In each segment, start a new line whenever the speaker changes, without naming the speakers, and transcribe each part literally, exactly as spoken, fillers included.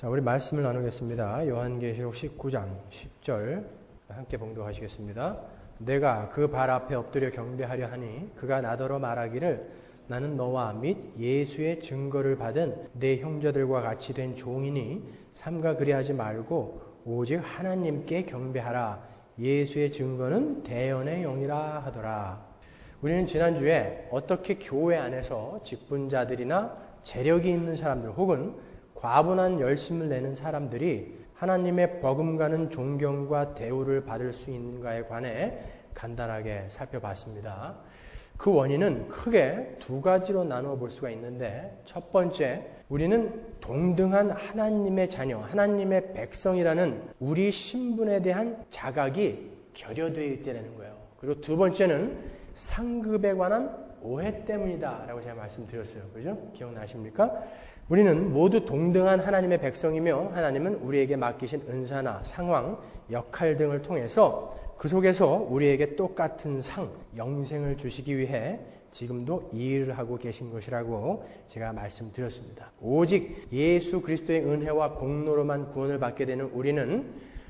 자, 우리 말씀을 나누겠습니다. 요한계시록 십구 장 십 절 함께 봉독하시겠습니다. 내가 그 발 앞에 엎드려 경배하려 하니 그가 나더러 말하기를 나는 너와 및 예수의 증거를 받은 내 형제들과 같이 된 종이니 삼가 그리하지 말고 오직 하나님께 경배하라. 예수의 증거는 대언의 영이라 하더라. 우리는 지난주에 어떻게 교회 안에서 직분자들이나 재력이 있는 사람들 혹은 과분한 열심을 내는 사람들이 하나님의 버금가는 존경과 대우를 받을 수 있는가에 관해 간단하게 살펴봤습니다. 그 원인은 크게 두 가지로 나누어 볼 수가 있는데, 첫 번째, 우리는 동등한 하나님의 자녀, 하나님의 백성이라는 우리 신분에 대한 자각이 결여되어 있다는 거예요. 그리고 두 번째는 상급에 관한 오해 때문이다 라고 제가 말씀드렸어요. 그죠? 기억나십니까? 우리는 모두 동등한 하나님의 백성이며 하나님은 우리에게 맡기신 은사나 상황, 역할 등을 통해서 그 속에서 우리에게 똑같은 상, 영생을 주시기 위해 지금도 일을 하고 계신 것이라고 제가 말씀드렸습니다. 오직 예수 그리스도의 은혜와 공로로만 구원을 받게 되는 우리는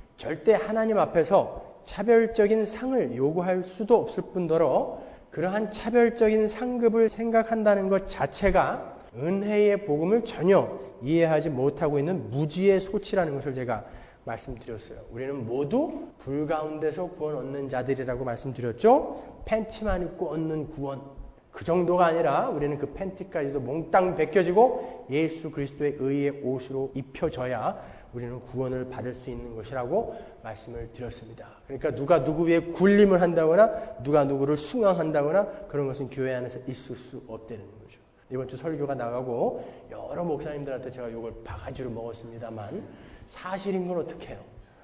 절대 하나님 앞에서 차별적인 상을 요구할 수도 없을 뿐더러 그러한 차별적인 상급을 생각한다는 것 자체가 은혜의 복음을 전혀 이해하지 못하고 있는 무지의 소치라는 것을 제가 말씀드렸어요. 우리는 모두 불 가운데서 구원 얻는 자들이라고 말씀드렸죠. 팬티만 입고 얻는 구원, 그 정도가 아니라 우리는 그 팬티까지도 몽땅 벗겨지고 예수 그리스도의 의의 옷으로 입혀져야 우리는 구원을 받을 수 있는 것이라고 말씀을 드렸습니다. 그러니까 누가 누구 위에 굴림을 한다거나 누가 누구를 숭앙한다거나 그런 것은 교회 안에서 있을 수 없다는 거죠. 이번 주 설교가 나가고 여러 목사님들한테 제가 욕을 바가지로 먹었습니다만 사실인 건 어떡해요?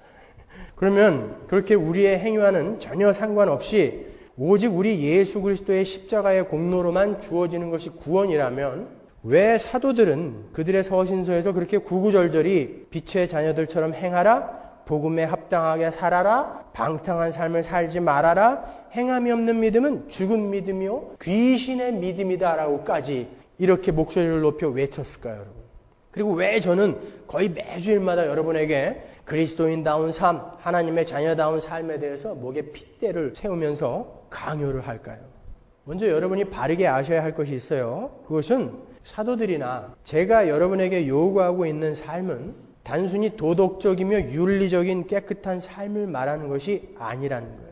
그러면 그렇게 우리의 행위와는 전혀 상관없이 오직 우리 예수 그리스도의 십자가의 공로로만 주어지는 것이 구원이라면 왜 사도들은 그들의 서신서에서 그렇게 구구절절히 빛의 자녀들처럼 행하라, 복음에 합당하게 살아라, 방탕한 삶을 살지 말아라, 행함이 없는 믿음은 죽은 믿음이요 귀신의 믿음이다라고까지 이렇게 목소리를 높여 외쳤을까요, 여러분? 그리고 왜 저는 거의 매주일마다 여러분에게 그리스도인다운 삶, 하나님의 자녀다운 삶에 대해서 목에 핏대를 세우면서 강요를 할까요? 먼저 여러분이 바르게 아셔야 할 것이 있어요. 그것은 사도들이나 제가 여러분에게 요구하고 있는 삶은 단순히 도덕적이며 윤리적인 깨끗한 삶을 말하는 것이 아니라는 거예요.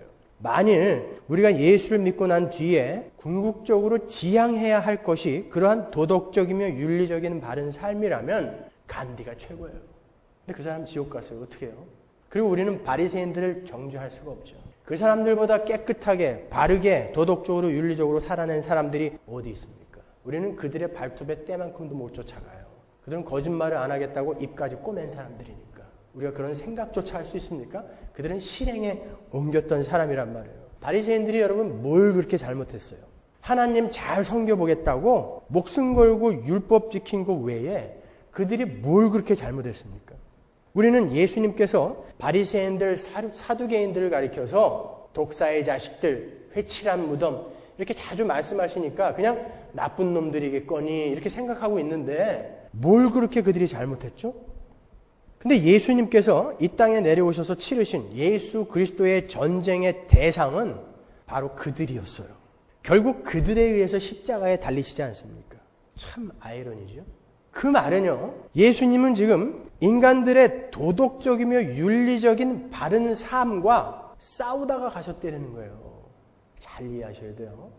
만일 우리가 예수를 믿고 난 뒤에 궁극적으로 지향해야 할 것이 그러한 도덕적이며 윤리적인 바른 삶이라면 간디가 최고예요. 근데 그 사람 지옥 갔어요. 어떻게 해요? 그리고 우리는 바리새인들을 정죄할 수가 없죠. 그 사람들보다 깨끗하게 바르게 도덕적으로 윤리적으로 살아낸 사람들이 어디 있습니까? 우리는 그들의 발톱의 때만큼도 못 쫓아가요. 그들은 거짓말을 안 하겠다고 입까지 꼬맨 사람들이니까. 우리가 그런 생각조차 할 수 있습니까? 그들은 실행에 옮겼던 사람이란 말이에요. 바리새인들이 여러분 뭘 그렇게 잘못했어요? 하나님 잘 섬겨보겠다고 목숨 걸고 율법 지킨 것 외에 그들이 뭘 그렇게 잘못했습니까? 우리는 예수님께서 바리새인들, 사두개인들을 가리켜서 독사의 자식들, 회칠한 무덤 이렇게 자주 말씀하시니까 그냥 나쁜 놈들이겠거니 이렇게 생각하고 있는데 뭘 그렇게 그들이 잘못했죠? 근데 예수님께서 이 땅에 내려오셔서 치르신 예수 그리스도의 전쟁의 대상은 바로 그들이었어요. 결국 그들에 의해서 십자가에 달리시지 않습니까? 참 아이러니죠. 그 말은요, 예수님은 지금 인간들의 도덕적이며 윤리적인 바른 삶과 싸우다가 가셨다는 거예요. 잘 이해하셔야 돼요.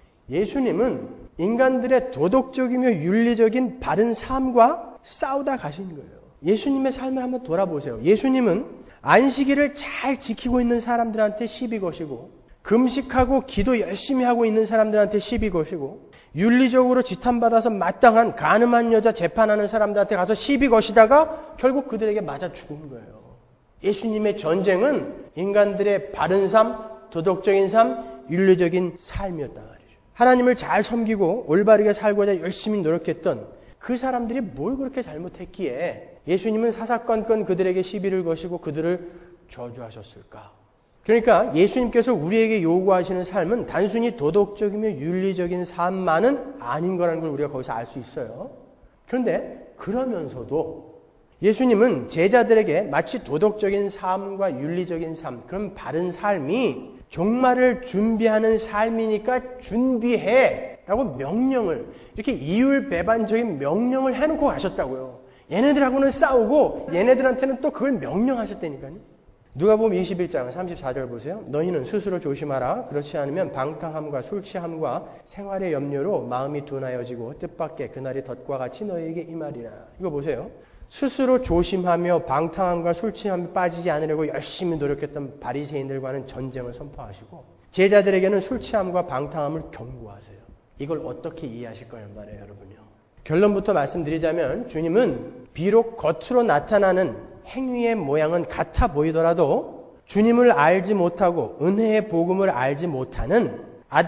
예수님은 인간들의 도덕적이며 윤리적인 바른 삶과 싸우다 가신 거예요. 예수님의 삶을 한번 돌아보세요. 예수님은 안식일을 잘 지키고 있는 사람들한테 시비 거시고 금식하고 기도 열심히 하고 있는 사람들한테 시비 거시고 윤리적으로 지탄받아서 마땅한 간음한 여자 재판하는 사람들한테 가서 시비 거시다가 결국 그들에게 맞아 죽은 거예요. 예수님의 전쟁은 인간들의 바른 삶, 도덕적인 삶, 윤리적인 삶이었단 말이죠. 하나님을 잘 섬기고 올바르게 살고자 열심히 노력했던 그 사람들이 뭘 그렇게 잘못했기에 예수님은 사사건건 그들에게 시비를 거시고 그들을 저주하셨을까? 그러니까 예수님께서 우리에게 요구하시는 삶은 단순히 도덕적이며 윤리적인 삶만은 아닌 거라는 걸 우리가 거기서 알 수 있어요. 그런데 그러면서도 예수님은 제자들에게 마치 도덕적인 삶과 윤리적인 삶, 그런 바른 삶이 종말을 준비하는 삶이니까 준비해 라고 명령을, 이렇게 이율배반적인 명령을 해놓고 가셨다고요. 얘네들하고는 싸우고 얘네들한테는 또 그걸 명령하셨다니까요. 누가복음 이십일 장 삼십사 절 보세요. 너희는 스스로 조심하라. 그렇지 않으면 방탕함과 술 취함과 생활의 염려로 마음이 둔하여지고 뜻밖의 그날이 덫과 같이 너희에게 임하리라. 이거 보세요. 스스로 조심하며 방탕함과 술 취함에 빠지지 않으려고 열심히 노력했던 바리새인들과는 전쟁을 선포하시고 제자들에게는 술 취함과 방탕함을 경고하세요. 이걸 어떻게 이해하실 거란 말이에요, 여러분요. 결론부터 말씀드리자면 주님은 비록 겉으로 나타나는 행위의 모양은 같아 보이더라도 주님을 알지 못하고 은혜의 복음을 알지 못하는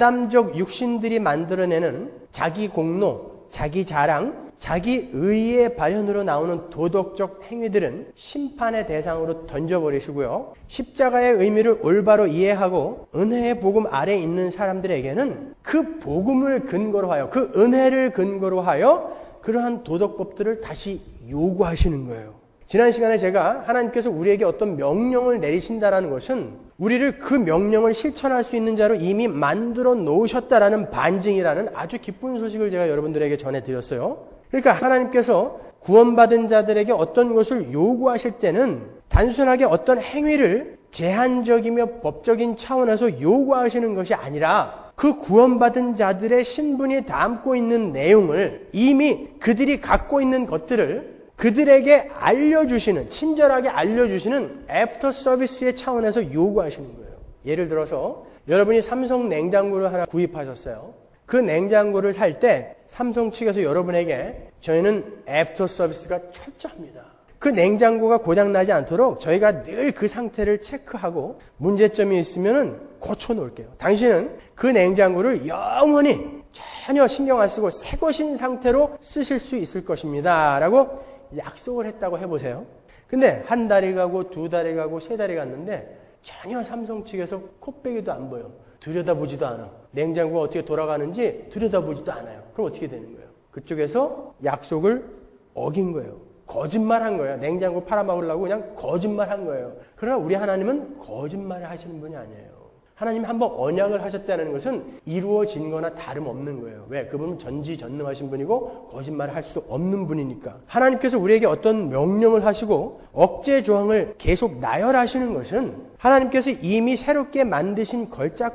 아담적 육신들이 만들어내는 자기 공로, 자기 자랑, 자기 의의 발현으로 나오는 도덕적 행위들은 심판의 대상으로 던져버리시고요. 십자가의 의미를 올바로 이해하고 은혜의 복음 아래 있는 사람들에게는 그 복음을 근거로 하여, 그 은혜를 근거로 하여 그러한 도덕법들을 다시 요구하시는 거예요. 지난 시간에 제가 하나님께서 우리에게 어떤 명령을 내리신다라는 것은 우리를 그 명령을 실천할 수 있는 자로 이미 만들어 놓으셨다라는 반증이라는 아주 기쁜 소식을 제가 여러분들에게 전해드렸어요. 그러니까 하나님께서 구원받은 자들에게 어떤 것을 요구하실 때는 단순하게 어떤 행위를 제한적이며 법적인 차원에서 요구하시는 것이 아니라 그 구원받은 자들의 신분이 담고 있는 내용을 이미 그들이 갖고 있는 것들을 그들에게 알려주시는, 친절하게 알려주시는 애프터 서비스의 차원에서 요구하시는 거예요. 예를 들어서 여러분이 삼성 냉장고를 하나 구입하셨어요. 그 냉장고를 살 때 삼성 측에서 여러분에게 저희는 애프터 서비스가 철저합니다. 그 냉장고가 고장나지 않도록 저희가 늘 그 상태를 체크하고 문제점이 있으면 고쳐놓을게요. 당신은 그 냉장고를 영원히 전혀 신경 안 쓰고 새 것인 상태로 쓰실 수 있을 것입니다. 라고 약속을 했다고 해보세요. 근데 한 달이 가고 두 달이 가고 세 달이 갔는데 전혀 삼성 측에서 콧배기도 안 보여. 들여다보지도 않아. 냉장고가 어떻게 돌아가는지 들여다보지도 않아요. 그럼 어떻게 되는 거예요? 그쪽에서 약속을 어긴 거예요. 거짓말한 거예요. 냉장고 팔아먹으려고 그냥 거짓말한 거예요. 그러나 우리 하나님은 거짓말을 하시는 분이 아니에요. 하나님이 한번 언약을 하셨다는 것은 이루어진 거나 다름없는 거예요. 왜? 그분은 전지전능하신 분이고 거짓말을 할 수 없는 분이니까. 하나님께서 우리에게 어떤 명령을 하시고 억제 조항을 계속 나열하시는 것은 하나님께서 이미 새롭게 만드신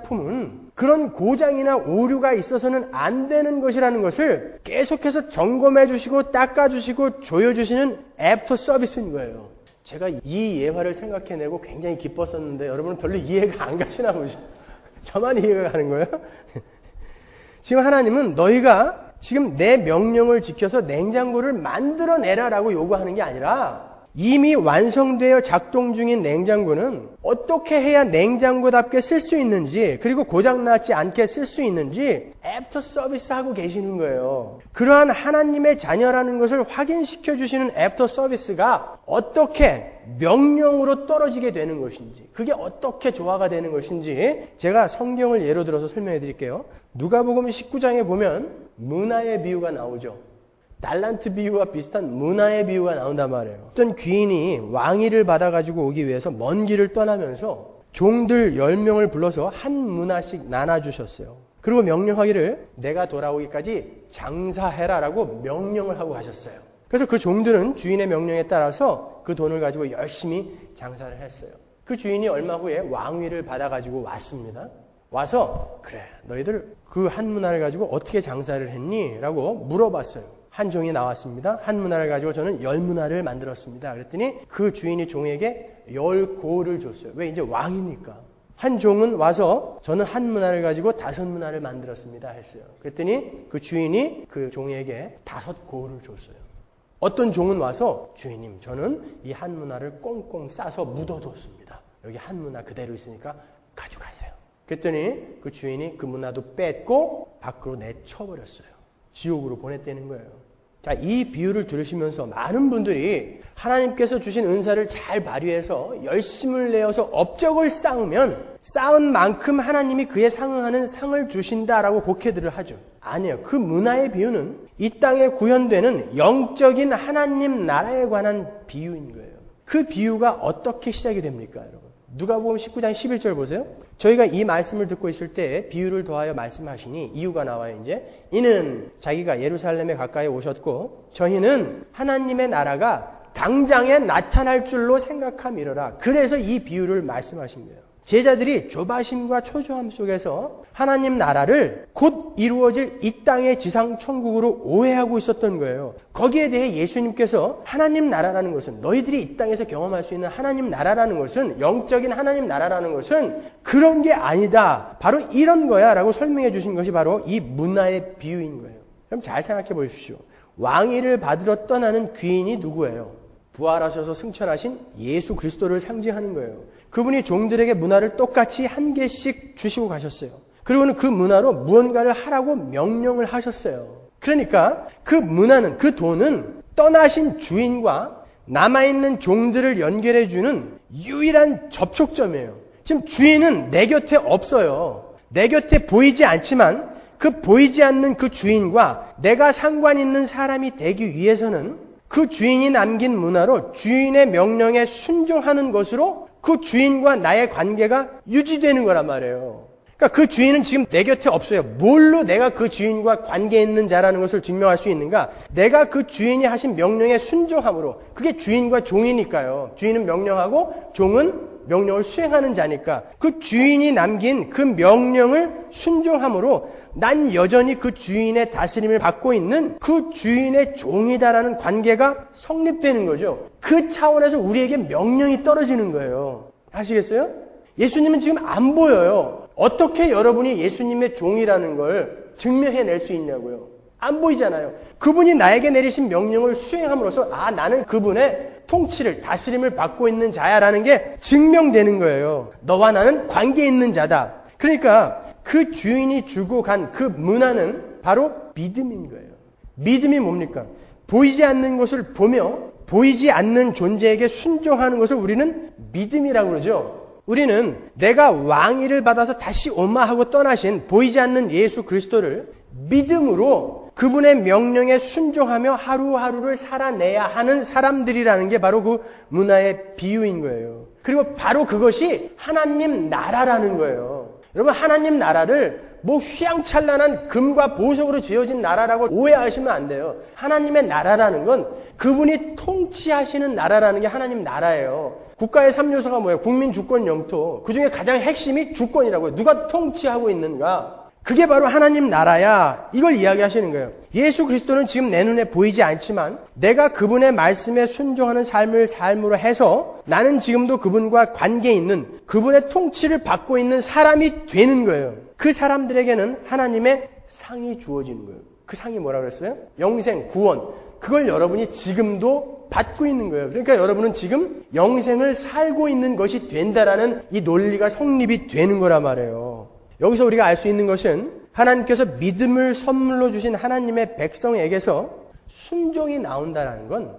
걸작품은 그런 고장이나 오류가 있어서는 안 되는 것이라는 것을 계속해서 점검해 주시고 닦아 주시고 조여 주시는 애프터 서비스인 거예요. 제가 이 예화를 생각해내고 굉장히 기뻤었는데 여러분은 별로 이해가 안 가시나 보죠. 저만 이해가 가는 거예요? 지금 하나님은 너희가 지금 내 명령을 지켜서 냉장고를 만들어내라라고 요구하는 게 아니라 이미 완성되어 작동 중인 냉장고는 어떻게 해야 냉장고답게 쓸 수 있는지 그리고 고장나지 않게 쓸 수 있는지 애프터 서비스 하고 계시는 거예요. 그러한 하나님의 자녀라는 것을 확인시켜 주시는 애프터 서비스가 어떻게 명령으로 떨어지게 되는 것인지 그게 어떻게 조화가 되는 것인지 제가 성경을 예로 들어서 설명해 드릴게요. 누가복음 십구 장에 보면 문화의 비유가 나오죠. 달란트 비유와 비슷한 문화의 비유가 나온단 말이에요. 어떤 귀인이 왕위를 받아가지고 오기 위해서 먼 길을 떠나면서 종들 열 명을 불러서 한 문화씩 나눠주셨어요. 그리고 명령하기를 내가 돌아오기까지 장사해라라고 명령을 하고 가셨어요. 그래서 그 종들은 주인의 명령에 따라서 그 돈을 가지고 열심히 장사를 했어요. 그 주인이 얼마 후에 왕위를 받아가지고 왔습니다. 와서 그래 너희들 그 한 문화를 가지고 어떻게 장사를 했니? 라고 물어봤어요. 한 종이 나왔습니다. 한 문화를 가지고 저는 열 문화를 만들었습니다. 그랬더니 그 주인이 종에게 열 고를 줬어요. 왜? 이제 왕이니까. 한 종은 와서 저는 한 문화를 가지고 다섯 문화를 만들었습니다. 했어요. 그랬더니 그 주인이 그 종에게 다섯 고를 줬어요. 어떤 종은 와서 주인님 저는 이 한 문화를 꽁꽁 싸서 묻어뒀습니다. 여기 한 문화 그대로 있으니까 가져가세요. 그랬더니 그 주인이 그 문화도 뺏고 밖으로 내쳐버렸어요. 지옥으로 보냈다는 거예요. 자, 이 비유를 들으시면서 많은 분들이 하나님께서 주신 은사를 잘 발휘해서 열심을 내어서 업적을 쌓으면 쌓은 만큼 하나님이 그에 상응하는 상을 주신다라고 곡해들을 하죠. 아니요. 그 문화의 비유는 이 땅에 구현되는 영적인 하나님 나라에 관한 비유인 거예요. 그 비유가 어떻게 시작이 됩니까, 여러분? 누가복음 십구 장 십일 절 보세요. 저희가 이 말씀을 듣고 있을 때 비유를 더하여 말씀하시니 이유가 나와요. 이제 이는 자기가 예루살렘에 가까이 오셨고 저희는 하나님의 나라가 당장에 나타날 줄로 생각함이로라. 그래서 이 비유를 말씀하신 거예요. 제자들이 조바심과 초조함 속에서 하나님 나라를 곧 이루어질 이 땅의 지상 천국으로 오해하고 있었던 거예요. 거기에 대해 예수님께서 하나님 나라라는 것은, 너희들이 이 땅에서 경험할 수 있는 하나님 나라라는 것은, 영적인 하나님 나라라는 것은 그런 게 아니다. 바로 이런 거야 라고 설명해 주신 것이 바로 이 문화의 비유인 거예요. 그럼 잘 생각해 보십시오. 왕위를 받으러 떠나는 귀인이 누구예요? 부활하셔서 승천하신 예수 그리스도를 상징하는 거예요. 그분이 종들에게 문화를 똑같이 한 개씩 주시고 가셨어요. 그리고는 그 문화로 무언가를 하라고 명령을 하셨어요. 그러니까 그 문화는, 그 돈은 떠나신 주인과 남아있는 종들을 연결해주는 유일한 접촉점이에요. 지금 주인은 내 곁에 없어요. 내 곁에 보이지 않지만 그 보이지 않는 그 주인과 내가 상관 있는 사람이 되기 위해서는 그 주인이 남긴 문화로 주인의 명령에 순종하는 것으로 그 주인과 나의 관계가 유지되는 거란 말이에요. 그러니까 그 주인은 지금 내 곁에 없어요. 뭘로 내가 그 주인과 관계 있는 자라는 것을 증명할 수 있는가? 내가 그 주인이 하신 명령에 순종함으로. 그게 주인과 종이니까요. 주인은 명령하고 종은 명령을 수행하는 자니까 그 주인이 남긴 그 명령을 순종함으로 난 여전히 그 주인의 다스림을 받고 있는 그 주인의 종이다라는 관계가 성립되는 거죠. 그 차원에서 우리에게 명령이 떨어지는 거예요. 아시겠어요? 예수님은 지금 안 보여요. 어떻게 여러분이 예수님의 종이라는 걸 증명해낼 수 있냐고요. 안 보이잖아요. 그분이 나에게 내리신 명령을 수행함으로써 아, 나는 그분의 통치를, 다스림을 받고 있는 자야라는 게 증명되는 거예요. 너와 나는 관계 있는 자다. 그러니까 그 주인이 주고 간 그 문화는 바로 믿음인 거예요. 믿음이 뭡니까? 보이지 않는 것을 보며 보이지 않는 존재에게 순종하는 것을 우리는 믿음이라고 그러죠. 우리는 내가 왕위를 받아서 다시 오마하고 떠나신 보이지 않는 예수 그리스도를 믿음으로 그분의 명령에 순종하며 하루하루를 살아내야 하는 사람들이라는 게 바로 그 문화의 비유인 거예요. 그리고 바로 그것이 하나님 나라라는 거예요. 여러분, 하나님 나라를 뭐 휘황찬란한 금과 보석으로 지어진 나라라고 오해하시면 안 돼요. 하나님의 나라라는 건 그분이 통치하시는 나라라는 게 하나님 나라예요. 국가의 삼 요소가 뭐예요? 국민, 주권, 영토. 그 중에 가장 핵심이 주권이라고요. 누가 통치하고 있는가? 그게 바로 하나님 나라야. 이걸 이야기하시는 거예요. 예수 그리스도는 지금 내 눈에 보이지 않지만 내가 그분의 말씀에 순종하는 삶을 삶으로 해서 나는 지금도 그분과 관계 있는 그분의 통치를 받고 있는 사람이 되는 거예요. 그 사람들에게는 하나님의 상이 주어지는 거예요. 그 상이 뭐라고 그랬어요? 영생, 구원. 그걸 여러분이 지금도 받고 있는 거예요. 그러니까 여러분은 지금 영생을 살고 있는 것이 된다라는 이 논리가 성립이 되는 거란 말이에요. 여기서 우리가 알 수 있는 것은 하나님께서 믿음을 선물로 주신 하나님의 백성에게서 순종이 나온다는 건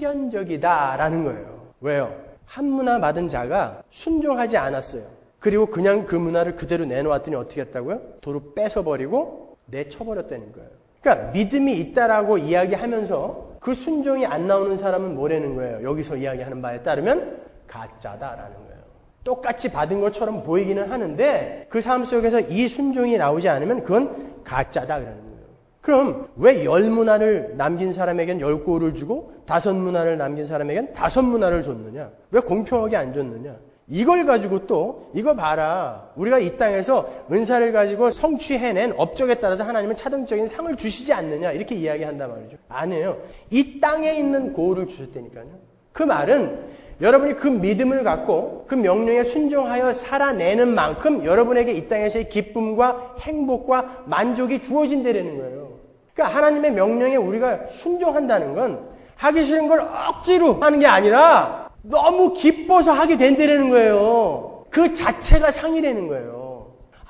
필연적이다라는 거예요. 왜요? 한 문화 받은 자가 순종하지 않았어요. 그리고 그냥 그 문화를 그대로 내놓았더니 어떻게 했다고요? 도로 뺏어버리고 내쳐버렸다는 거예요. 그러니까 믿음이 있다라고 이야기하면서 그 순종이 안 나오는 사람은 뭐라는 거예요? 여기서 이야기하는 바에 따르면 가짜다라는 거예요. 똑같이 받은 것처럼 보이기는 하는데 그 삶 속에서 이 순종이 나오지 않으면 그건 가짜다 그러는 거예요. 그럼 왜 열 문화를 남긴 사람에겐 열 골을 주고 다섯 문화를 남긴 사람에겐 다섯 문화를 줬느냐? 왜 공평하게 안 줬느냐? 이걸 가지고 또 이거 봐라. 우리가 이 땅에서 은사를 가지고 성취해낸 업적에 따라서 하나님은 차등적인 상을 주시지 않느냐? 이렇게 이야기한단 말이죠. 아니에요. 이 땅에 있는 고울을 주셨다니까요. 그 말은 여러분이 그 믿음을 갖고 그 명령에 순종하여 살아내는 만큼 여러분에게 이 땅에서의 기쁨과 행복과 만족이 주어진다는 거예요. 그러니까 하나님의 명령에 우리가 순종한다는 건 하기 싫은 걸 억지로 하는 게 아니라 너무 기뻐서 하게 된다는 거예요. 그 자체가 상이라는 거예요.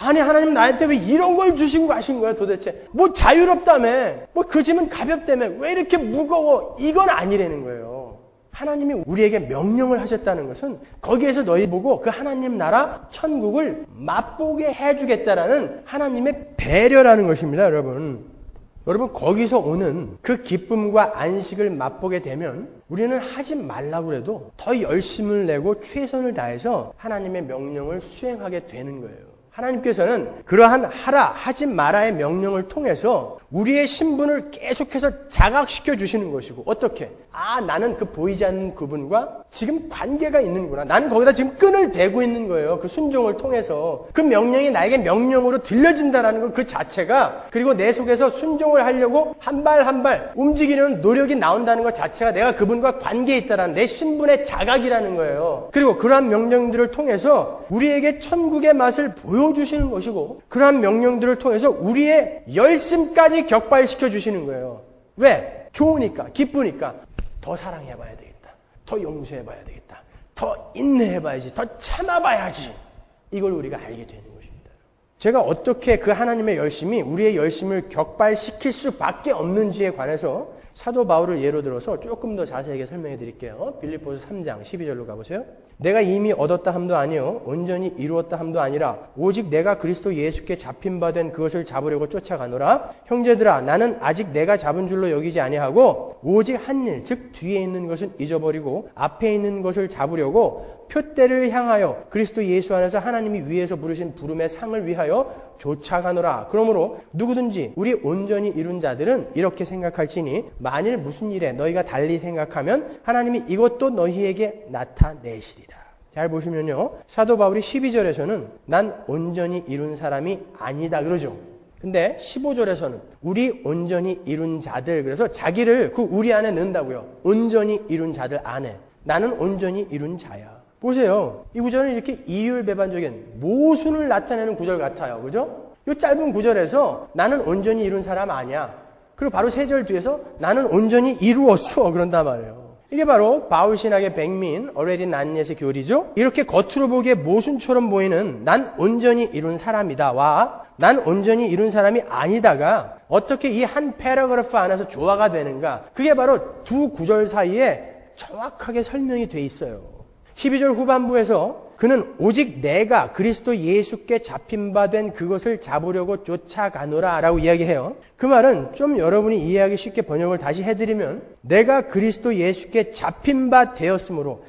아니 하나님 나한테 왜 이런 걸 주시고 가신 거야 도대체. 뭐 자유롭다며. 뭐 그 짐은 가볍다며. 왜 이렇게 무거워. 이건 아니라는 거예요. 하나님이 우리에게 명령을 하셨다는 것은 거기에서 너희 보고 그 하나님 나라 천국을 맛보게 해주겠다라는 하나님의 배려라는 것입니다. 여러분. 여러분 거기서 오는 그 기쁨과 안식을 맛보게 되면 우리는 하지 말라고 해도 더 열심을 내고 최선을 다해서 하나님의 명령을 수행하게 되는 거예요. 하나님께서는 그러한 하라, 하지 마라의 명령을 통해서 우리의 신분을 계속해서 자각시켜 주시는 것이고 어떻게? 아 나는 그 보이지 않는 그분과 지금 관계가 있는구나. 나는 거기다 지금 끈을 대고 있는 거예요. 그 순종을 통해서. 그 명령이 나에게 명령으로 들려진다는 것 그 자체가 그리고 내 속에서 순종을 하려고 한 발 한 발 움직이는 노력이 나온다는 것 자체가 내가 그분과 관계에 있다는 내 신분의 자각이라는 거예요. 그리고 그러한 명령들을 통해서 우리에게 천국의 맛을 보여주시는 것이고 그러한 명령들을 통해서 우리의 열심까지 격발시켜 주시는 거예요. 왜? 좋으니까, 기쁘니까 더 사랑해봐야 되겠다. 더 용서해봐야 되겠다. 더 인내해봐야지. 더 참아봐야지. 이걸 우리가 알게 되는 것입니다. 제가 어떻게 그 하나님의 열심이 우리의 열심을 격발시킬 수밖에 없는지에 관해서 사도 바울을 예로 들어서 조금 더 자세하게 설명해 드릴게요. 빌립보서 삼 장 십이 절로 가보세요. 내가 이미 얻었다 함도 아니요 온전히 이루었다 함도 아니라 오직 내가 그리스도 예수께 잡힌 바 된 그것을 잡으려고 쫓아가노라. 형제들아 나는 아직 내가 잡은 줄로 여기지 아니하고 오직 한 일 즉 뒤에 있는 것은 잊어버리고 앞에 있는 것을 잡으려고 표대를 향하여 그리스도 예수 안에서 하나님이 위에서 부르신 부름의 상을 위하여 쫓아가노라. 그러므로 누구든지 우리 온전히 이룬 자들은 이렇게 생각할지니 만일 무슨 일에 너희가 달리 생각하면 하나님이 이것도 너희에게 나타내시리라. 잘 보시면요. 사도 바울이 십이 절에서는 난 온전히 이룬 사람이 아니다 그러죠. 근데 십오 절에서는 우리 온전히 이룬 자들 그래서 자기를 그 우리 안에 넣는다고요. 온전히 이룬 자들 안에. 나는 온전히 이룬 자야. 보세요. 이 구절은 이렇게 이율배반적인 모순을 나타내는 구절 같아요. 그죠? 이 짧은 구절에서 나는 온전히 이룬 사람 아니야. 그리고 바로 세 절 뒤에서 나는 온전히 이루었어. 그런단 말이에요. 이게 바로 바울 신학의 백민, 어레리 난예의 교리죠. 이렇게 겉으로 보기에 모순처럼 보이는 난 온전히 이룬 사람이다와 난 온전히 이룬 사람이 아니다가 어떻게 이 한 패러그래프 안에서 조화가 되는가. 그게 바로 두 구절 사이에 정확하게 설명이 돼 있어요. 십이 절 후반부에서 그는 오직 내가 그리스도 예수께 잡힌 바 된 그것을 잡으려고 쫓아가노라 라고 이야기해요. 그 말은 좀 여러분이 이해하기 쉽게 번역을 다시 해드리면 내가 그리스도 예수께 잡힌 바 되었으므로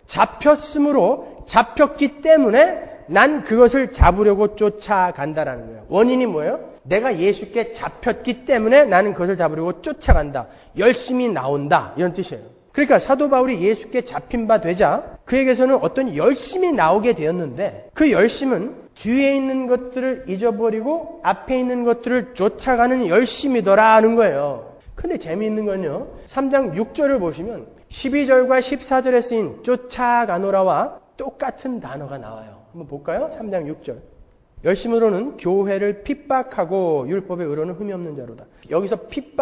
잡혔으므로 잡혔기 때문에 난 그것을 잡으려고 쫓아간다라는 거예요. 원인이 뭐예요? 내가 예수께 잡혔기 때문에 나는 그것을 잡으려고 쫓아간다. 열심히 나온다. 이런 뜻이에요. 그러니까 사도 바울이 예수께 잡힌 바 되자 그에게서는 어떤 열심이 나오게 되었는데 그 열심은 뒤에 있는 것들을 잊어버리고 앞에 있는 것들을 쫓아가는 열심이더라 하는 거예요. 근데 재미있는 건요. 삼 장 육 절을 보시면 십이 절과 십사 절에 쓰인 쫓아가노라와 똑같은 단어가 나와요. 한번 볼까요? 삼 장 육 절. 열심으로는 교회를 핍박하고 율법의 의로는 흠이 없는 자로다. 여기서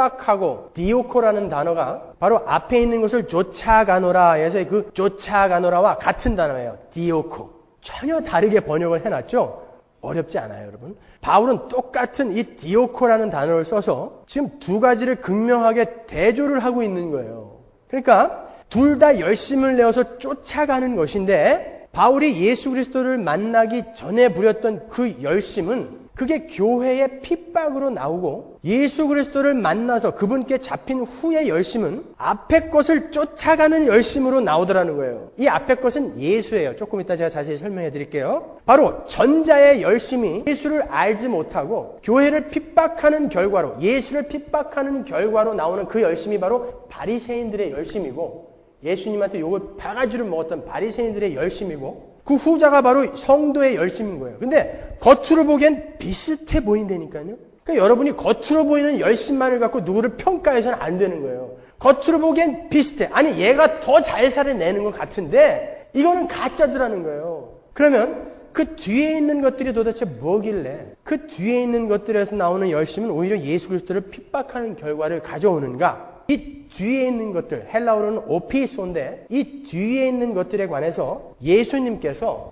핍박하고 디오코라는 단어가 바로 앞에 있는 것을 쫓아가노라 해서 그 쫓아가노라와 같은 단어예요. 디오코. 전혀 다르게 번역을 해놨죠? 어렵지 않아요, 여러분. 바울은 똑같은 이 디오코라는 단어를 써서 지금 두 가지를 극명하게 대조를 하고 있는 거예요. 그러니까 둘 다 열심을 내어서 쫓아가는 것인데 바울이 예수 그리스도를 만나기 전에 부렸던 그 열심은 그게 교회의 핍박으로 나오고 예수 그리스도를 만나서 그분께 잡힌 후의 열심은 앞에 것을 쫓아가는 열심으로 나오더라는 거예요. 이 앞에 것은 예수예요. 조금 이따 제가 자세히 설명해 드릴게요. 바로 전자의 열심이 예수를 알지 못하고 교회를 핍박하는 결과로 예수를 핍박하는 결과로 나오는 그 열심이 바로 바리새인들의 열심이고 예수님한테 욕을 바가지로 먹었던 바리새인들의 열심이고 그 후자가 바로 성도의 열심인 거예요. 근데 겉으로 보기엔 비슷해 보인다니까요. 그러니까 여러분이 겉으로 보이는 열심만을 갖고 누구를 평가해서는 안 되는 거예요. 겉으로 보기엔 비슷해. 아니 얘가 더 잘 살아내는 것 같은데 이거는 가짜더라는 거예요. 그러면 그 뒤에 있는 것들이 도대체 뭐길래 그 뒤에 있는 것들에서 나오는 열심은 오히려 예수 그리스도를 핍박하는 결과를 가져오는가? 이 뒤에 있는 것들, 헬라어로는 오피소인데 이 뒤에 있는 것들에 관해서 예수님께서 똑같이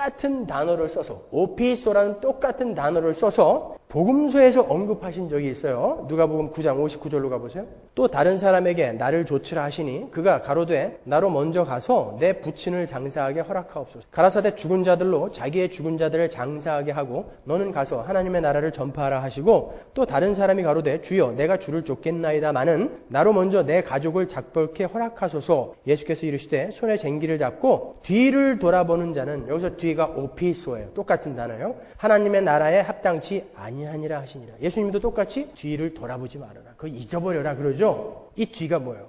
똑같은 단어를 써서 오피소라는 똑같은 단어를 써서 복음서에서 언급하신 적이 있어요. 누가복음 구 장 오십구 절로 가보세요. 또 다른 사람에게 나를 조치라 하시니 그가 가로되 나로 먼저 가서 내 부친을 장사하게 허락하옵소서. 가라사대 죽은 자들로 자기의 죽은 자들을 장사하게 하고 너는 가서 하나님의 나라를 전파하라 하시고 또 다른 사람이 가로되 주여 내가 주를 쫓겠나이다마는 나로 먼저 내 가족을 작벌케 허락하소서. 예수께서 이르시되 손에 쟁기를 잡고 뒤를 돌아보는 자는, 여기서 뒤가 오피소예요. 똑같은 단어예요. 하나님의 나라에 합당치 아니하니라 하시니라. 예수님도 똑같이 뒤를 돌아보지 말아라. 그거 잊어버려라 그러죠. 이 뒤가 뭐예요?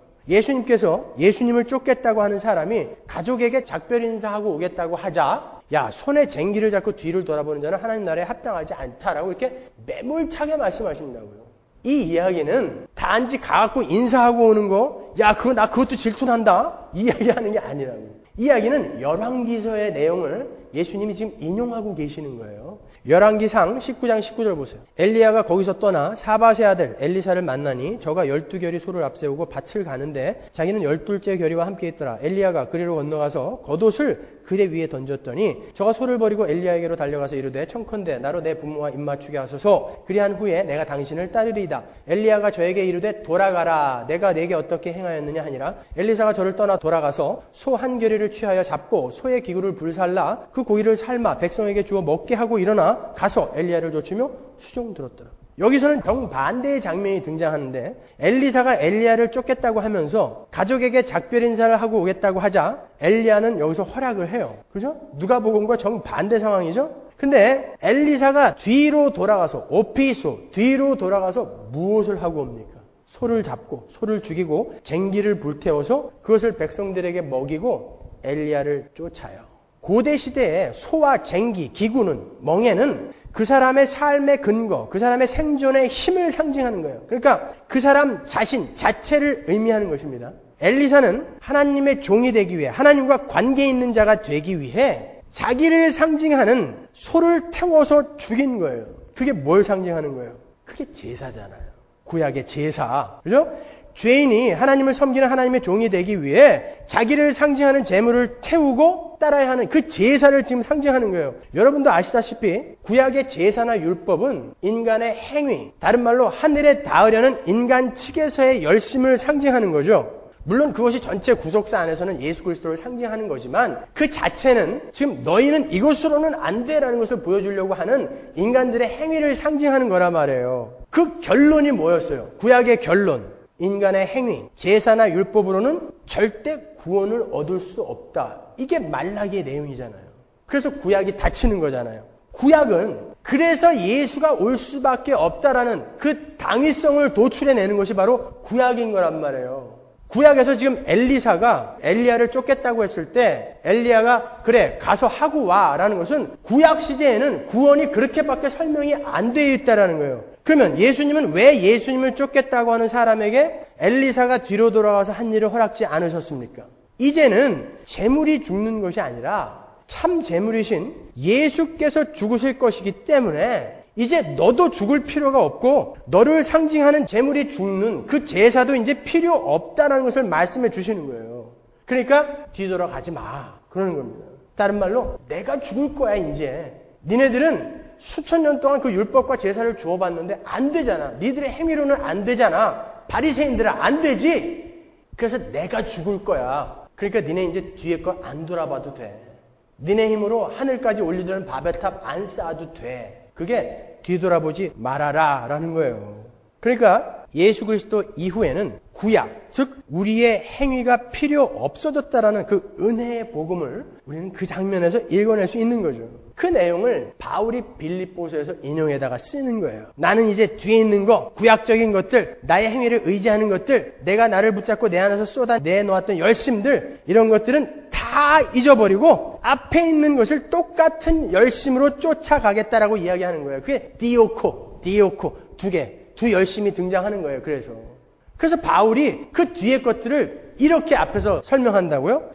예수님께서 예수님을 쫓겠다고 하는 사람이 가족에게 작별 인사하고 오겠다고 하자, 야, 손에 쟁기를 잡고 뒤를 돌아보는 자는 하나님 나라에 합당하지 않다라고 이렇게 매몰차게 말씀하신다고요. 이 이야기는 단지 가갖고 인사하고 오는 거, 야, 그거 나 그것도 질투난다, 이 이야기하는 게 아니라고요. 이 이야기는 열왕기서의 내용을 예수님이 지금 인용하고 계시는 거예요. 열왕기상 십구 장 십구 절 보세요. 엘리야가 거기서 떠나 사밧의 아들 엘리사를 만나니 저가 열두 결이 소를 앞세우고 밭을 가는데 자기는 열둘째 결이와 함께 있더라. 엘리야가 그리로 건너가서 겉옷을 그대 위에 던졌더니 저가 소를 버리고 엘리야에게로 달려가서 이르되 청컨대 나로 내 부모와 입맞추게 하소서. 그리한 후에 내가 당신을 따르리이다. 엘리야가 저에게 이르되 돌아가라. 내가 내게 어떻게 행하였느냐 하니라. 엘리사가 저를 떠나 돌아가서 소 한 결이를 취하여 잡고 소의 기구를 불살라 그 고기를 삶아 백성에게 주어 먹게 하고 일어나 가서 엘리야를 좇으며 수종 들었더라. 여기서는 정반대의 장면이 등장하는데 엘리사가 엘리야를 쫓겠다고 하면서 가족에게 작별 인사를 하고 오겠다고 하자 엘리야는 여기서 허락을 해요. 그죠? 누가복음과 정반대 상황이죠? 근데 엘리사가 뒤로 돌아가서 오피소, 뒤로 돌아가서 무엇을 하고 옵니까? 소를 잡고 소를 죽이고 쟁기를 불태워서 그것을 백성들에게 먹이고 엘리야를 쫓아요. 고대 시대에 소와 쟁기, 기구는, 멍에는 그 사람의 삶의 근거, 그 사람의 생존의 힘을 상징하는 거예요. 그러니까 그 사람 자신 자체를 의미하는 것입니다. 엘리사는 하나님의 종이 되기 위해, 하나님과 관계 있는 자가 되기 위해 자기를 상징하는 소를 태워서 죽인 거예요. 그게 뭘 상징하는 거예요? 그게 제사잖아요. 구약의 제사. 그죠? 죄인이 하나님을 섬기는 하나님의 종이 되기 위해 자기를 상징하는 제물을 태우고 따라야 하는 그 제사를 지금 상징하는 거예요. 여러분도 아시다시피 구약의 제사나 율법은 인간의 행위, 다른 말로 하늘에 닿으려는 인간 측에서의 열심을 상징하는 거죠. 물론 그것이 전체 구속사 안에서는 예수 그리스도를 상징하는 거지만 그 자체는 지금 너희는 이것으로는 안 돼라는 것을 보여주려고 하는 인간들의 행위를 상징하는 거란 말이에요. 그 결론이 뭐였어요? 구약의 결론. 인간의 행위, 제사나 율법으로는 절대 구원을 얻을 수 없다. 이게 말라기의 내용이잖아요. 그래서 구약이 닫히는 거잖아요. 구약은 그래서 예수가 올 수밖에 없다라는 그 당위성을 도출해내는 것이 바로 구약인 거란 말이에요. 구약에서 지금 엘리사가 엘리야를 쫓겠다고 했을 때 엘리야가 그래 가서 하고 와라는 것은 구약 시대에는 구원이 그렇게밖에 설명이 안 되어 있다라는 거예요. 그러면 예수님은 왜 예수님을 쫓겠다고 하는 사람에게 엘리사가 뒤로 돌아와서 한 일을 허락지 않으셨습니까? 이제는 재물이 죽는 것이 아니라 참 재물이신 예수께서 죽으실 것이기 때문에 이제 너도 죽을 필요가 없고 너를 상징하는 재물이 죽는 그 제사도 이제 필요 없다는 것을 말씀해 주시는 거예요. 그러니까 뒤돌아가지 마 그러는 겁니다. 다른 말로 내가 죽을 거야 이제. 니네들은 수천 년 동안 그 율법과 제사를 주어봤는데 안 되잖아. 니들의 행위로는 안 되잖아. 바리새인들은 안 되지. 그래서 내가 죽을 거야. 그러니까 니네 이제 뒤에 거 안 돌아봐도 돼. 니네 힘으로 하늘까지 올리려는 바벨탑 안 쌓아도 돼. 그게 뒤돌아보지 말아라 라는 거예요. 그러니까 예수 그리스도 이후에는 구약, 즉 우리의 행위가 필요 없어졌다라는 그 은혜의 복음을 우리는 그 장면에서 읽어낼 수 있는 거죠. 그 내용을 바울이 빌립보서에서 인용에다가 쓰는 거예요. 나는 이제 뒤에 있는 거, 구약적인 것들, 나의 행위를 의지하는 것들, 내가 나를 붙잡고 내 안에서 쏟아내놓았던 열심들, 이런 것들은 다 잊어버리고 앞에 있는 것을 똑같은 열심으로 쫓아가겠다라고 이야기하는 거예요. 그게 디오코, 디오코 두 개, 두 열심이 등장하는 거예요. 그래서 그래서 바울이 그 뒤에 것들을 이렇게 앞에서 설명한다고요?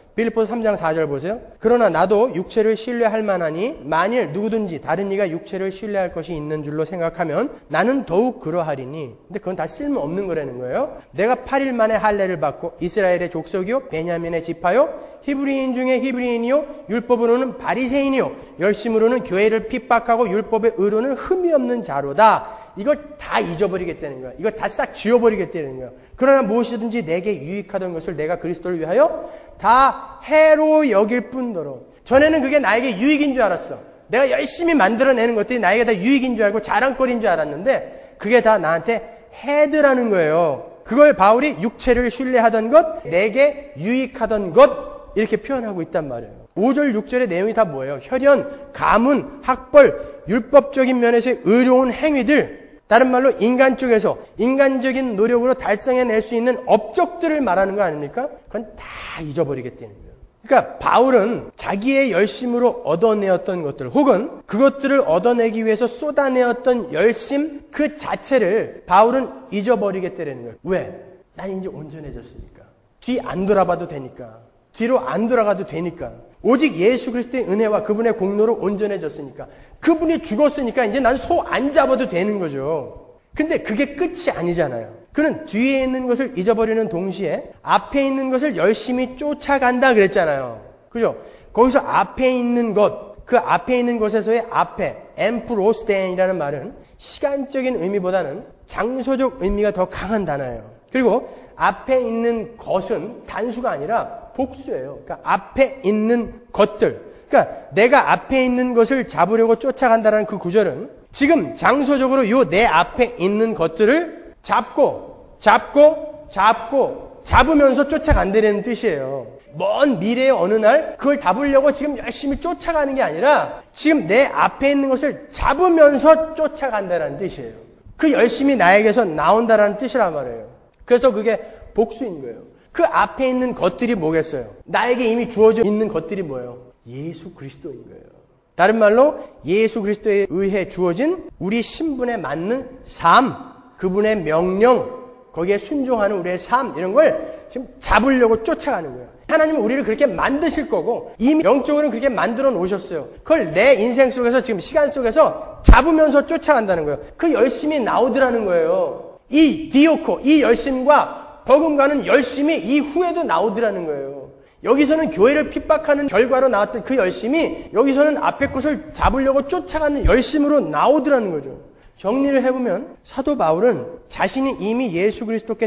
빌립보서 삼 장 사 절 보세요. 그러나 나도 육체를 신뢰할 만하니 만일 누구든지 다른 이가 육체를 신뢰할 것이 있는 줄로 생각하면 나는 더욱 그러하리니. 근데 그건 다 쓸모없는 거라는 거예요. 내가 팔 일 만에 할례를 받고 이스라엘의 족속이요 베냐민의 지파요 히브리인 중에 히브리인이요 율법으로는 바리새인이요 열심으로는 교회를 핍박하고 율법의 의로는 흠이 없는 자로다. 이걸 다 잊어버리겠다는 거야. 이걸 다 싹 지워버리겠다는 거야. 그러나 무엇이든지 내게 유익하던 것을 내가 그리스도를 위하여 다 해로 여길 뿐더러. 전에는 그게 나에게 유익인 줄 알았어. 내가 열심히 만들어내는 것들이 나에게 다 유익인 줄 알고 자랑거리인 줄 알았는데 그게 다 나한테 해드라는 거예요. 그걸 바울이 육체를 신뢰하던 것, 내게 유익하던 것 이렇게 표현하고 있단 말이에요. 오 절, 육 절의 내용이 다 뭐예요? 혈연, 가문, 학벌, 율법적인 면에서의 의로운 행위들, 다른 말로 인간 쪽에서 인간적인 노력으로 달성해낼 수 있는 업적들을 말하는 거 아닙니까? 그건 다 잊어버리겠다는 거예요. 그러니까 바울은 자기의 열심으로 얻어내었던 것들 혹은 그것들을 얻어내기 위해서 쏟아내었던 열심 그 자체를 바울은 잊어버리겠다는 거예요. 왜? 난 이제 온전해졌으니까. 뒤 안 돌아봐도 되니까. 뒤로 안 돌아가도 되니까. 오직 예수 그리스도의 은혜와 그분의 공로로 온전해졌으니까. 그분이 죽었으니까 이제 난 소 안 잡아도 되는 거죠. 근데 그게 끝이 아니잖아요. 그는 뒤에 있는 것을 잊어버리는 동시에 앞에 있는 것을 열심히 쫓아간다 그랬잖아요. 그죠? 거기서 앞에 있는 것, 그 앞에 있는 것에서의 앞에, 엠프로스텐이라는 말은 시간적인 의미보다는 장소적 의미가 더 강한 단어예요. 그리고 앞에 있는 것은 단수가 아니라 복수예요. 그러니까 앞에 있는 것들. 그러니까 내가 앞에 있는 것을 잡으려고 쫓아간다는 그 구절은 지금 장소적으로 요 내 앞에 있는 것들을 잡고 잡고 잡고 잡으면서 쫓아간다는 뜻이에요. 먼 미래의 어느 날 그걸 잡으려고 지금 열심히 쫓아가는 게 아니라 지금 내 앞에 있는 것을 잡으면서 쫓아간다는 뜻이에요. 그 열심이 나에게서 나온다는 뜻이란 말이에요. 그래서 그게 복수인 거예요. 그 앞에 있는 것들이 뭐겠어요? 나에게 이미 주어져 있는 것들이 뭐예요? 예수 그리스도인 거예요. 다른 말로 예수 그리스도에 의해 주어진 우리 신분에 맞는 삶, 그분의 명령, 거기에 순종하는 우리의 삶 이런 걸 지금 잡으려고 쫓아가는 거예요. 하나님은 우리를 그렇게 만드실 거고 이미 영적으로는 그렇게 만들어 놓으셨어요. 그걸 내 인생 속에서 지금 시간 속에서 잡으면서 쫓아간다는 거예요. 그 열심이 나오더라는 거예요. 이 디오코, 이 열심과 버금가는 열심이 이후에도 나오더라는 거예요. 여기서는 교회를 핍박하는 결과로 나왔던 그 열심이 여기서는 앞에 것을 잡으려고 쫓아가는 열심으로 나오더라는 거죠. 정리를 해보면 사도 바울은 자신이 이미 예수 그리스도께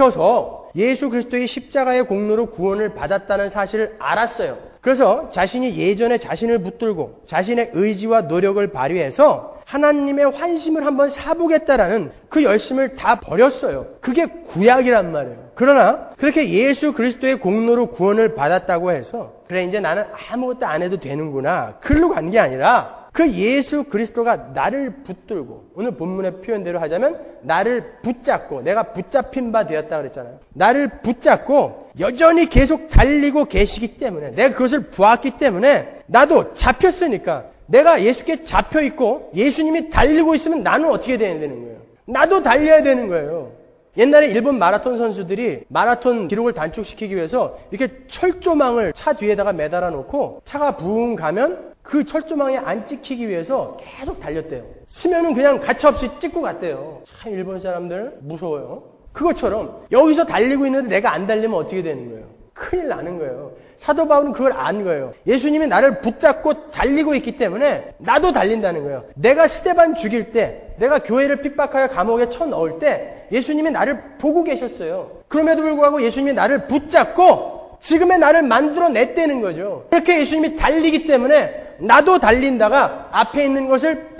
잡혀서 예수 그리스도의 십자가의 공로로 구원을 받았다는 사실을 알았어요. 그래서 자신이 예전에 자신을 붙들고 자신의 의지와 노력을 발휘해서 하나님의 환심을 한번 사보겠다라는 그 열심을 다 버렸어요. 그게 구약이란 말이에요. 그러나 그렇게 예수 그리스도의 공로로 구원을 받았다고 해서 그래 이제 나는 아무것도 안 해도 되는구나. 글로 간 게 아니라 그 예수 그리스도가 나를 붙들고 오늘 본문의 표현대로 하자면 나를 붙잡고 내가 붙잡힌 바 되었다 그랬잖아요. 나를 붙잡고 여전히 계속 달리고 계시기 때문에 내가 그것을 보았기 때문에 나도 잡혔으니까 내가 예수께 잡혀있고 예수님이 달리고 있으면 나는 어떻게 돼야 되는 거예요? 나도 달려야 되는 거예요. 옛날에 일본 마라톤 선수들이 마라톤 기록을 단축시키기 위해서 이렇게 철조망을 차 뒤에다가 매달아 놓고 차가 붕 가면 그 철조망에 안 찍히기 위해서 계속 달렸대요. 쓰면은 그냥 가차없이 찍고 갔대요. 참 일본 사람들 무서워요. 그것처럼 여기서 달리고 있는데 내가 안 달리면 어떻게 되는 거예요? 큰일 나는 거예요. 사도 바울은 그걸 안 거예요. 예수님이 나를 붙잡고 달리고 있기 때문에 나도 달린다는 거예요. 내가 스데반 죽일 때, 내가 교회를 핍박하여 감옥에 쳐넣을 때 예수님이 나를 보고 계셨어요. 그럼에도 불구하고 예수님이 나를 붙잡고 지금의 나를 만들어냈다는 거죠. 그렇게 예수님이 달리기 때문에 나도 달린다가 앞에 있는 것을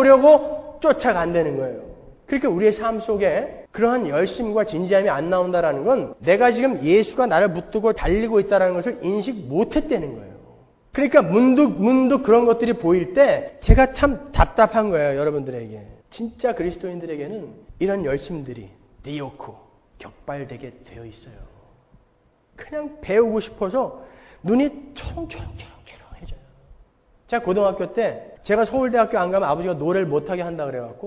붙잡으려고 쫓아간다는 거예요. 그러니까 우리의 삶 속에 그러한 열심과 진지함이 안 나온다는 건 내가 지금 예수가 나를 붙들고 달리고 있다는 것을 인식 못했다는 거예요. 그러니까 문득 문득 그런 것들이 보일 때 제가 참 답답한 거예요. 여러분들에게. 진짜 그리스도인들에게는 이런 열심들이 디오코 격발되게 되어 있어요. 그냥 배우고 싶어서 눈이 초롱초롱초롱초롱해져요. 제가 고등학교 때 제가 서울대학교 안 가면 아버지가 노래를 못하게 한다 그래갖고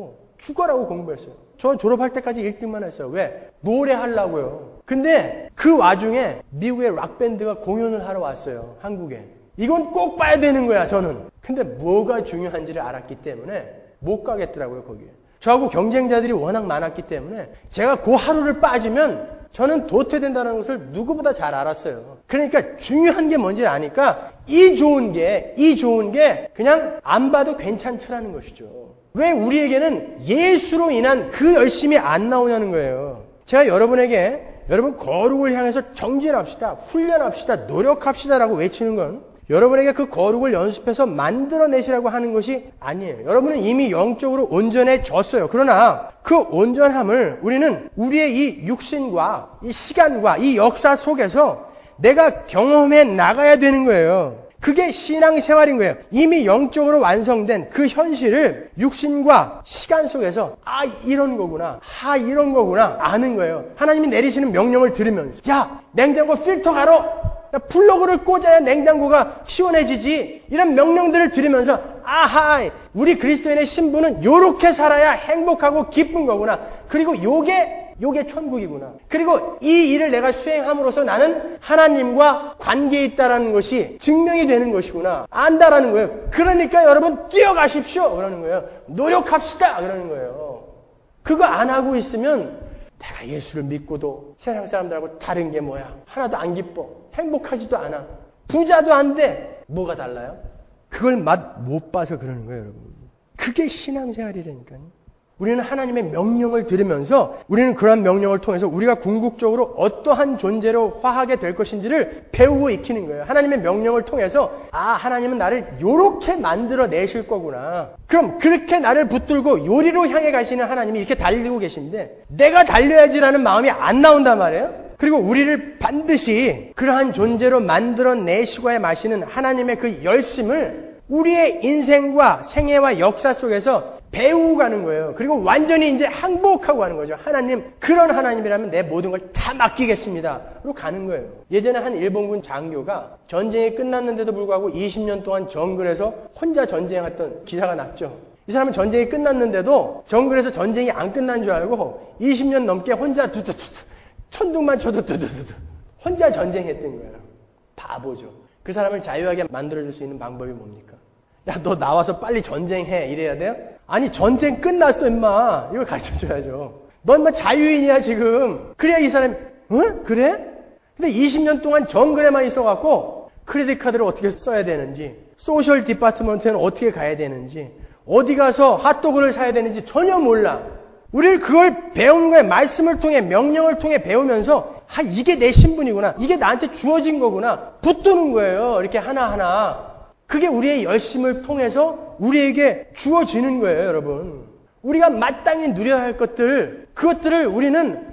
죽어라고 공부했어요. 저 졸업할 때까지 일 등만 했어요. 왜? 노래하려고요. 근데 그 와중에 미국의 락밴드가 공연을 하러 왔어요. 한국에. 이건 꼭 봐야 되는 거야, 저는. 근데 뭐가 중요한지를 알았기 때문에 못 가겠더라고요, 거기에. 저하고 경쟁자들이 워낙 많았기 때문에 제가 그 하루를 빠지면 저는 도태된다는 것을 누구보다 잘 알았어요. 그러니까 중요한 게 뭔지 아니까 이 좋은 게, 이 좋은 게 그냥 안 봐도 괜찮더라는 것이죠. 왜 우리에게는 예수로 인한 그 열심이 안 나오냐는 거예요. 제가 여러분에게 여러분 거룩을 향해서 정진합시다, 훈련합시다, 노력합시다라고 외치는 건 여러분에게 그 거룩을 연습해서 만들어내시라고 하는 것이 아니에요. 여러분은 이미 영적으로 온전해졌어요. 그러나 그 온전함을 우리는 우리의 이 육신과 이 시간과 이 역사 속에서 내가 경험해 나가야 되는 거예요. 그게 신앙생활인 거예요. 이미 영적으로 완성된 그 현실을 육신과 시간 속에서 아 이런 거구나, 아 이런 거구나 아는 거예요. 하나님이 내리시는 명령을 들으면서 야 냉장고 필터 가로 플러그를 꽂아야 냉장고가 시원해지지. 이런 명령들을 들으면서 아하 우리 그리스도인의 신분은 요렇게 살아야 행복하고 기쁜 거구나. 그리고 요게 요게 천국이구나. 그리고 이 일을 내가 수행함으로써 나는 하나님과 관계에 있다라는 것이 증명이 되는 것이구나. 안다라는 거예요. 그러니까 여러분 뛰어가십시오. 그러는 거예요. 노력합시다. 그러는 거예요. 그거 안 하고 있으면 내가 예수를 믿고도 세상 사람들하고 다른 게 뭐야? 하나도 안 기뻐. 행복하지도 않아. 부자도 안 돼. 뭐가 달라요? 그걸 맛 못 봐서 그러는 거예요, 여러분. 그게 신앙생활이라니까요. 우리는 하나님의 명령을 들으면서 우리는 그러한 명령을 통해서 우리가 궁극적으로 어떠한 존재로 화하게 될 것인지를 배우고 익히는 거예요. 하나님의 명령을 통해서 아 하나님은 나를 요렇게 만들어 내실 거구나. 그럼 그렇게 나를 붙들고 요리로 향해 가시는 하나님이 이렇게 달리고 계신데 내가 달려야지라는 마음이 안 나온단 말이에요. 그리고 우리를 반드시 그러한 존재로 만들어 내시고야 마시는 하나님의 그 열심을 우리의 인생과 생애와 역사 속에서 배우고 가는 거예요. 그리고 완전히 이제 항복하고 가는 거죠. 하나님, 그런 하나님이라면 내 모든 걸 다 맡기겠습니다. 로 가는 거예요. 예전에 한 일본군 장교가 전쟁이 끝났는데도 불구하고 이십 년 동안 정글에서 혼자 전쟁했던 기사가 났죠. 이 사람은 전쟁이 끝났는데도 정글에서 전쟁이 안 끝난 줄 알고 이십 년 넘게 혼자 두두두두 천둥만 쳐도 두두두두 혼자 전쟁했던 거예요. 바보죠. 그 사람을 자유하게 만들어줄 수 있는 방법이 뭡니까? 야, 너 나와서 빨리 전쟁해. 이래야 돼요? 아니, 전쟁 끝났어, 임마. 이걸 가르쳐줘야죠. 너 임마 자유인이야, 지금. 그래야 이 사람이, 응? 그래? 근데 이십 년 동안 정글에만 있어갖고, 크레딧 카드를 어떻게 써야 되는지, 소셜 디파트먼트에는 어떻게 가야 되는지, 어디 가서 핫도그를 사야 되는지 전혀 몰라. 우리를 그걸 배운 거예요. 말씀을 통해, 명령을 통해 배우면서, 아, 이게 내 신분이구나. 이게 나한테 주어진 거구나. 붙드는 거예요. 이렇게 하나하나. 그게 우리의 열심을 통해서 우리에게 주어지는 거예요, 여러분. 우리가 마땅히 누려야 할 것들, 그것들을 우리는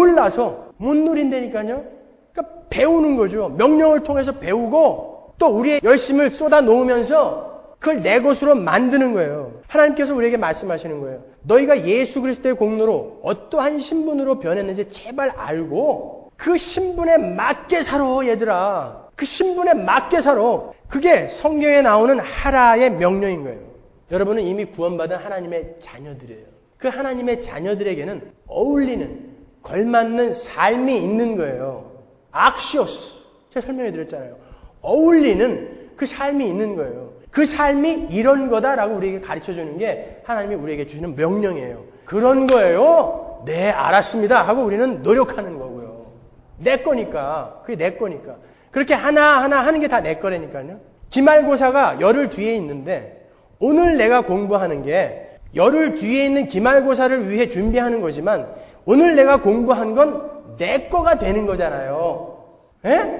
몰라서 못 누린다니까요. 그러니까 배우는 거죠. 명령을 통해서 배우고 또 우리의 열심을 쏟아 놓으면서 그걸 내 것으로 만드는 거예요. 하나님께서 우리에게 말씀하시는 거예요. 너희가 예수 그리스도의 공로로 어떠한 신분으로 변했는지 제발 알고 그 신분에 맞게 살아, 얘들아. 그 신분에 맞게 살아. 그게 성경에 나오는 하라의 명령인 거예요. 여러분은 이미 구원받은 하나님의 자녀들이에요. 그 하나님의 자녀들에게는 어울리는, 걸맞는 삶이 있는 거예요. 악시오스. 제가 설명해 드렸잖아요. 어울리는 그 삶이 있는 거예요. 그 삶이 이런 거다라고 우리에게 가르쳐 주는 게 하나님이 우리에게 주시는 명령이에요. 그런 거예요? 네, 알았습니다. 하고 우리는 노력하는 거고요. 내 거니까. 그게 내 거니까. 그렇게 하나하나 하는 게 다 내 거라니까요. 기말고사가 열흘 뒤에 있는데 오늘 내가 공부하는 게 열흘 뒤에 있는 기말고사를 위해 준비하는 거지만 오늘 내가 공부한 건 내 거가 되는 거잖아요. 에?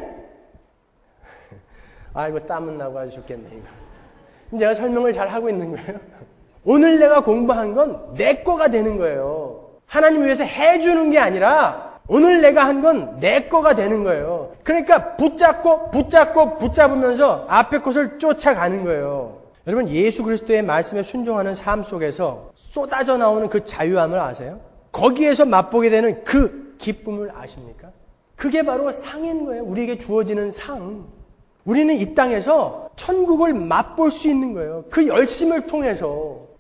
아이고 땀은 나고 아주 좋겠네 이거. 제가 설명을 잘 하고 있는 거예요. 오늘 내가 공부한 건 내 거가 되는 거예요. 하나님 위해서 해주는 게 아니라 오늘 내가 한 건 내 거가 되는 거예요. 그러니까 붙잡고 붙잡고 붙잡으면서 앞에 것을 쫓아가는 거예요. 여러분 예수 그리스도의 말씀에 순종하는 삶 속에서 쏟아져 나오는 그 자유함을 아세요? 거기에서 맛보게 되는 그 기쁨을 아십니까? 그게 바로 상인 거예요. 우리에게 주어지는 상. 우리는 이 땅에서 천국을 맛볼 수 있는 거예요. 그 열심을 통해서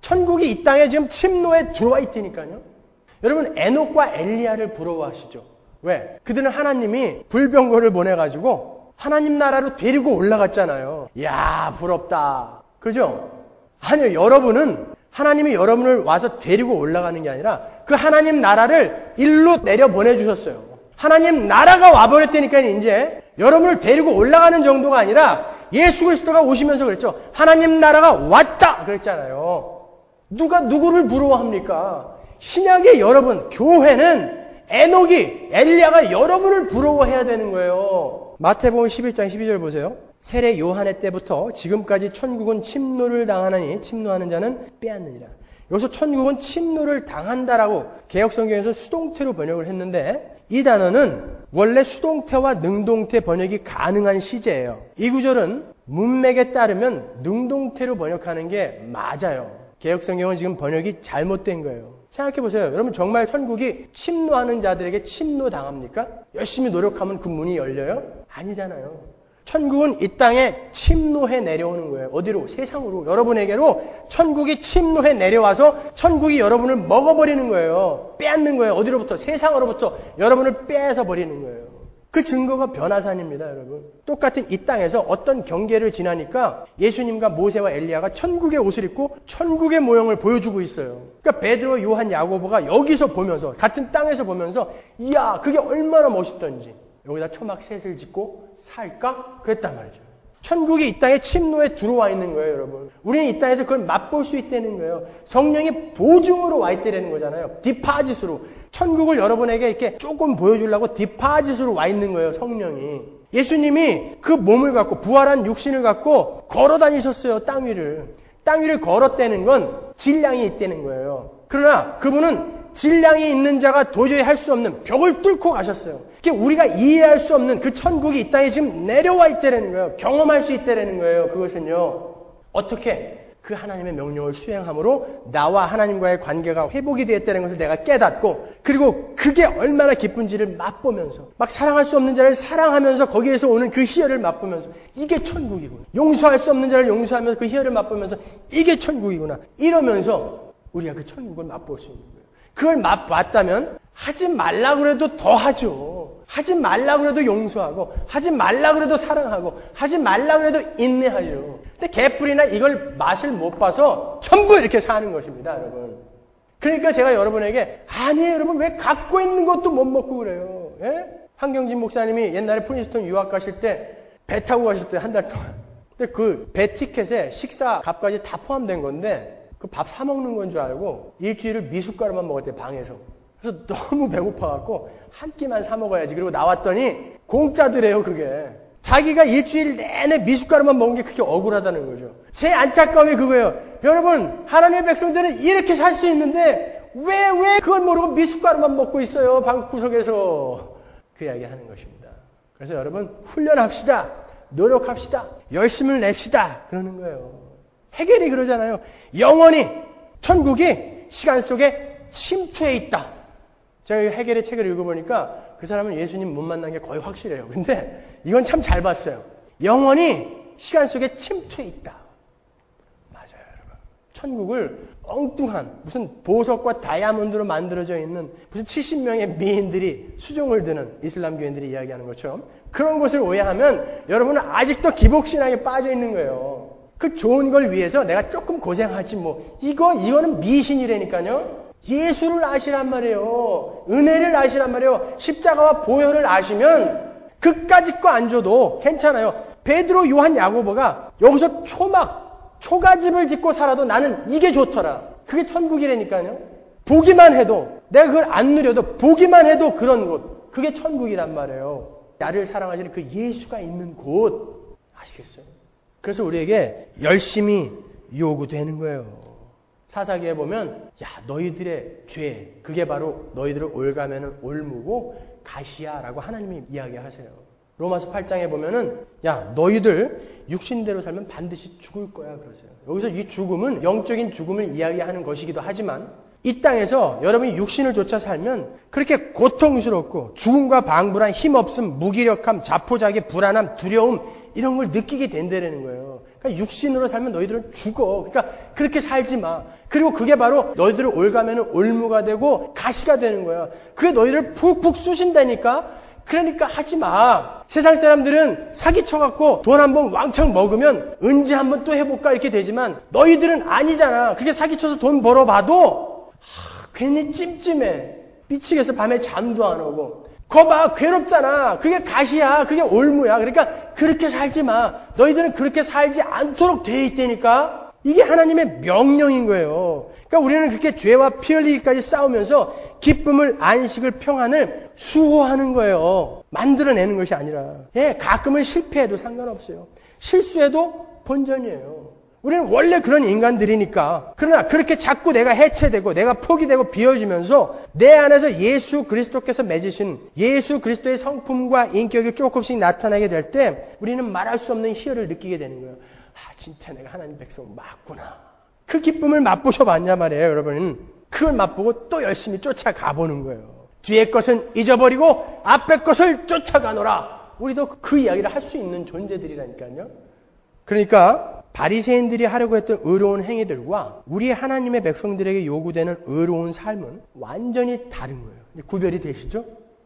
천국이 이 땅에 지금 침노에 들어와 있다니까요. 여러분 에녹과 엘리야를 부러워하시죠? 왜? 그들은 하나님이 불병거를 보내가지고 하나님 나라로 데리고 올라갔잖아요. 이야 부럽다. 그죠? 아니요. 여러분은 하나님이 여러분을 와서 데리고 올라가는 게 아니라 그 하나님 나라를 일로 내려 보내주셨어요. 하나님 나라가 와버렸다니까 이제 여러분을 데리고 올라가는 정도가 아니라 예수 그리스도가 오시면서 그랬죠. 하나님 나라가 왔다 그랬잖아요. 누가 누구를 부러워합니까? 신약의 여러분, 교회는 에녹이, 엘리야가 여러분을 부러워해야 되는 거예요. 마태복음 십일 장 십이 절 보세요. 세례 요한의 때부터 지금까지 천국은 침노를 당하나니 침노하는 자는 빼앗느니라. 여기서 천국은 침노를 당한다라고 개역성경에서 수동태로 번역을 했는데 이 단어는 원래 수동태와 능동태 번역이 가능한 시제예요. 이 구절은 문맥에 따르면 능동태로 번역하는 게 맞아요. 개역성경은 지금 번역이 잘못된 거예요. 생각해보세요. 여러분 정말 천국이 침노하는 자들에게 침노당합니까? 열심히 노력하면 그 문이 열려요? 아니잖아요. 천국은 이 땅에 침노해 내려오는 거예요. 어디로? 세상으로. 여러분에게로 천국이 침노해 내려와서 천국이 여러분을 먹어버리는 거예요. 빼앗는 거예요. 어디로부터? 세상으로부터 여러분을 빼앗아 버리는 거예요. 그 증거가 변화산입니다, 여러분. 똑같은 이 땅에서 어떤 경계를 지나니까 예수님과 모세와 엘리야가 천국의 옷을 입고 천국의 모형을 보여주고 있어요. 그러니까 베드로, 요한, 야고보가 여기서 보면서 같은 땅에서 보면서 이야 그게 얼마나 멋있던지 여기다 초막 셋을 짓고 살까? 그랬단 말이죠. 천국이 이 땅에 침노에 들어와 있는 거예요, 여러분. 우리는 이 땅에서 그걸 맛볼 수 있다는 거예요. 성령이 보증으로 와 있다는 거잖아요. 디파짓으로. 천국을 여러분에게 이렇게 조금 보여주려고 디파짓으로 와 있는 거예요, 성령이. 예수님이 그 몸을 갖고, 부활한 육신을 갖고 걸어 다니셨어요, 땅 위를. 땅 위를 걸었다는 건 질량이 있다는 거예요. 그러나 그분은 질량이 있는 자가 도저히 할 수 없는 벽을 뚫고 가셨어요. 우리가 이해할 수 없는 그 천국이 이 땅에 지금 내려와 있다는 거예요. 경험할 수 있다는 거예요. 그것은요. 어떻게? 그 하나님의 명령을 수행함으로 나와 하나님과의 관계가 회복이 되었다는 것을 내가 깨닫고 그리고 그게 얼마나 기쁜지를 맛보면서 막 사랑할 수 없는 자를 사랑하면서 거기에서 오는 그 희열을 맛보면서 이게 천국이구나. 용서할 수 없는 자를 용서하면서 그 희열을 맛보면서 이게 천국이구나. 이러면서 우리가 그 천국을 맛볼 수 있는 거예요. 그걸 맛봤다면 하지 말라 그래도 더 하죠. 하지 말라 그래도 용서하고 하지 말라 그래도 사랑하고 하지 말라 그래도 인내하죠. 근데 개뿔이나 이걸 맛을 못 봐서 전부 이렇게 사는 것입니다, 여러분. 그러니까 제가 여러분에게 아니에요, 여러분 왜 갖고 있는 것도 못 먹고 그래요? 예? 황경진 목사님이 옛날에 프린스턴 유학 가실 때 배 타고 가실 때 한 달 동안. 근데 그 배 티켓에 식사 값까지 다 포함된 건데 그 밥 사 먹는 건 줄 알고 일주일을 미숫가루만 먹었대, 방에서. 그래서 너무 배고파갖고 한 끼만 사 먹어야지. 그리고 나왔더니 공짜더래요, 그게. 자기가 일주일 내내 미숫가루만 먹은 게 그렇게 억울하다는 거죠. 제 안타까움이 그거예요. 여러분, 하나님의 백성들은 이렇게 살 수 있는데 왜, 왜 그걸 모르고 미숫가루만 먹고 있어요, 방구석에서. 그 이야기 하는 것입니다. 그래서 여러분, 훈련합시다. 노력합시다. 열심을 냅시다. 그러는 거예요. 해겔이 그러잖아요. 영원히 천국이 시간 속에 침투해 있다. 제가 해겔의 책을 읽어보니까 그 사람은 예수님 못 만난 게 거의 확실해요. 근데 이건 참 잘 봤어요. 영원히 시간 속에 침투해 있다. 맞아요, 여러분. 천국을 엉뚱한 무슨 보석과 다이아몬드로 만들어져 있는 무슨 칠십 명의 미인들이 수종을 드는 이슬람 교인들이 이야기하는 것처럼 그런 것을 오해하면 여러분은 아직도 기복신앙에 빠져 있는 거예요. 그 좋은 걸 위해서 내가 조금 고생하지 뭐. 이거, 이거는 미신이라니까요. 예수를 아시란 말이에요. 은혜를 아시란 말이에요. 십자가와 보혈을 아시면 그까짓 거 안 줘도 괜찮아요. 베드로, 요한, 야고보가 여기서 초막, 초가집을 짓고 살아도 나는 이게 좋더라. 그게 천국이라니까요. 보기만 해도, 내가 그걸 안 누려도 보기만 해도 그런 곳. 그게 천국이란 말이에요. 나를 사랑하시는 그 예수가 있는 곳. 아시겠어요? 그래서 우리에게 열심히 요구되는 거예요. 사사기에 보면 야 너희들의 죄 그게 바로 너희들을 올가매는 올무고 가시야라고 하나님이 이야기하세요. 로마서 팔 장에 보면은 야 너희들 육신대로 살면 반드시 죽을 거야 그러세요. 여기서 이 죽음은 영적인 죽음을 이야기하는 것이기도 하지만 이 땅에서 여러분이 육신을 쫓아 살면 그렇게 고통스럽고 죽음과 방불한 힘없음, 무기력함, 자포자기, 불안함, 두려움 이런 걸 느끼게 된다는 거예요. 그러니까 육신으로 살면 너희들은 죽어. 그러니까 그렇게 살지 마. 그리고 그게 바로 너희들을 올가면 올무가 되고 가시가 되는 거야. 그게 너희를 푹푹 쑤신다니까. 그러니까 하지 마. 세상 사람들은 사기쳐갖고 돈 한번 왕창 먹으면 언제 한번 또 해볼까 이렇게 되지만 너희들은 아니잖아. 그렇게 사기쳐서 돈 벌어봐도 하, 괜히 찜찜해. 미치겠어. 밤에 잠도 안 오고. 거 봐. 괴롭잖아. 그게 가시야. 그게 올무야. 그러니까 그렇게 살지 마. 너희들은 그렇게 살지 않도록 돼 있다니까. 이게 하나님의 명령인 거예요. 그러니까 우리는 그렇게 죄와 피 흘리기까지 싸우면서 기쁨을, 안식을, 평안을 수호하는 거예요. 만들어내는 것이 아니라. 예, 가끔은 실패해도 상관없어요. 실수해도 본전이에요. 우리는 원래 그런 인간들이니까. 그러나 그렇게 자꾸 내가 해체되고 내가 포기되고 비워지면서 내 안에서 예수 그리스도께서 맺으신 예수 그리스도의 성품과 인격이 조금씩 나타나게 될 때 우리는 말할 수 없는 희열을 느끼게 되는 거예요. 아, 진짜 내가 하나님 백성 맞구나. 그 기쁨을 맛보셔 봤냐 말이에요, 여러분. 그걸 맛보고 또 열심히 쫓아가 보는 거예요. 뒤의 것은 잊어버리고 앞의 것을 쫓아가노라. 우리도 그 이야기를 할 수 있는 존재들이라니까요. 그러니까 바리새인들이 하려고 했던 의로운 행위들과 우리 하나님의 백성들에게 요구되는 의로운 삶은 완전히 다른 거예요. 구별이 되시죠?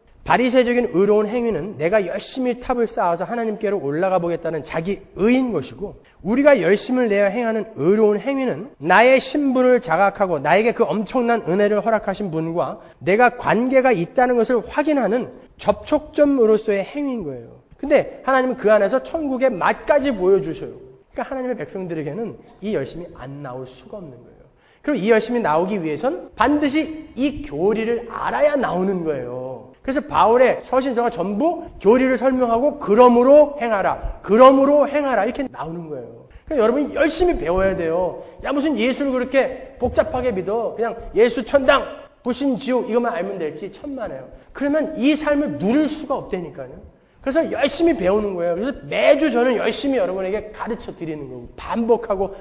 바리새적인 의로운 행위는 내가 열심히 탑을 쌓아서 하나님께로 올라가 보겠다는 자기 의인 것이고, 우리가 열심을 내어 행하는 의로운 행위는 나의 신분을 자각하고 나에게 그 엄청난 은혜를 허락하신 분과 내가 관계가 있다는 것을 확인하는 접촉점으로서의 행위인 거예요. 근데 하나님은 그 안에서 천국의 맛까지 보여주셔요. 그러니까 하나님의 백성들에게는 이 열심이 안 나올 수가 없는 거예요. 그리고 이 열심이 나오기 위해선 반드시 이 교리를 알아야 나오는 거예요. 그래서 바울의 서신서가 전부 교리를 설명하고 그러므로 행하라, 그러므로 행하라 이렇게 나오는 거예요. 그러니까 여러분이 열심히 배워야 돼요. 야, 무슨 예수를 그렇게 복잡하게 믿어. 그냥 예수 천당, 부신 지옥 이것만 알면 될지 천만에요. 그러면 이 삶을 누릴 수가 없다니까요. 그래서 열심히 배우는 거예요. 그래서 매주 저는 열심히 여러분에게 가르쳐 드리는 거고, 반복하고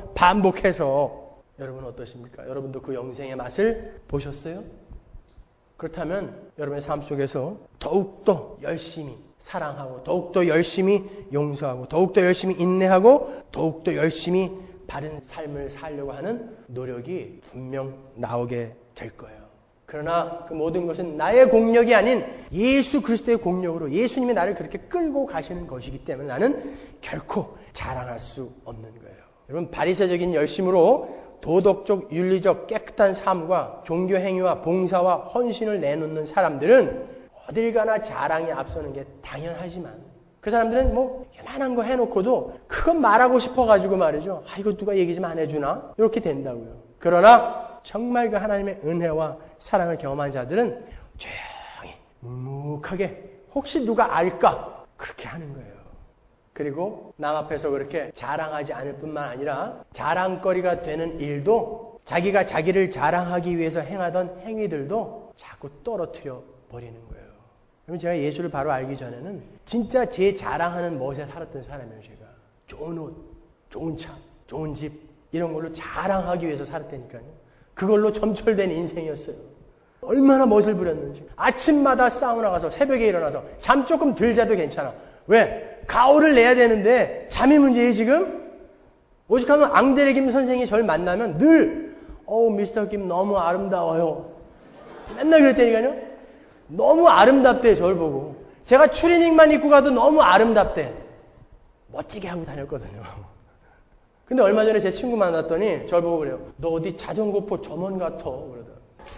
반복해서. 여러분 어떠십니까? 여러분도 그 영생의 맛을 보셨어요? 그렇다면 여러분의 삶 속에서 더욱더 열심히 사랑하고, 더욱더 열심히 용서하고, 더욱더 열심히 인내하고, 더욱더 열심히 바른 삶을 살려고 하는 노력이 분명 나오게 될 거예요. 그러나 그 모든 것은 나의 공력이 아닌 예수 그리스도의 공력으로 예수님이 나를 그렇게 끌고 가시는 것이기 때문에 나는 결코 자랑할 수 없는 거예요. 여러분, 바리새적인 열심으로 도덕적, 윤리적 깨끗한 삶과 종교 행위와 봉사와 헌신을 내놓는 사람들은 어딜 가나 자랑이 앞서는 게 당연하지만, 그 사람들은 뭐 요만한 거 해놓고도 그건 말하고 싶어가지고 말이죠. 아, 이거 누가 얘기 좀 안 해주나? 이렇게 된다고요. 그러나 정말 그 하나님의 은혜와 사랑을 경험한 자들은 조용히 묵묵하게 혹시 누가 알까? 그렇게 하는 거예요. 그리고 남 앞에서 그렇게 자랑하지 않을 뿐만 아니라 자랑거리가 되는 일도, 자기가 자기를 자랑하기 위해서 행하던 행위들도 자꾸 떨어뜨려 버리는 거예요. 그러면 제가 예수를 바로 알기 전에는 진짜 제 자랑하는 멋에 살았던 사람이에요. 제가 좋은 옷, 좋은 차, 좋은 집 이런 걸로 자랑하기 위해서 살았다니까요. 그걸로 점철된 인생이었어요. 얼마나 멋을 부렸는지. 아침마다 사우나 가서 새벽에 일어나서 잠 조금 덜 자도 괜찮아. 왜? 가오를 내야 되는데 잠이 문제예요 지금? 오죽하면 앙드레 김 선생이 저를 만나면 늘 어우 미스터 김 너무 아름다워요. 맨날 그랬다니까요. 너무 아름답대 저를 보고. 제가 추리닝만 입고 가도 너무 아름답대. 멋지게 하고 다녔거든요. 근데 얼마 전에 제 친구 만났더니 저를 보고 그래요. 너 어디 자전거포 점원 같아. 그러더라고요.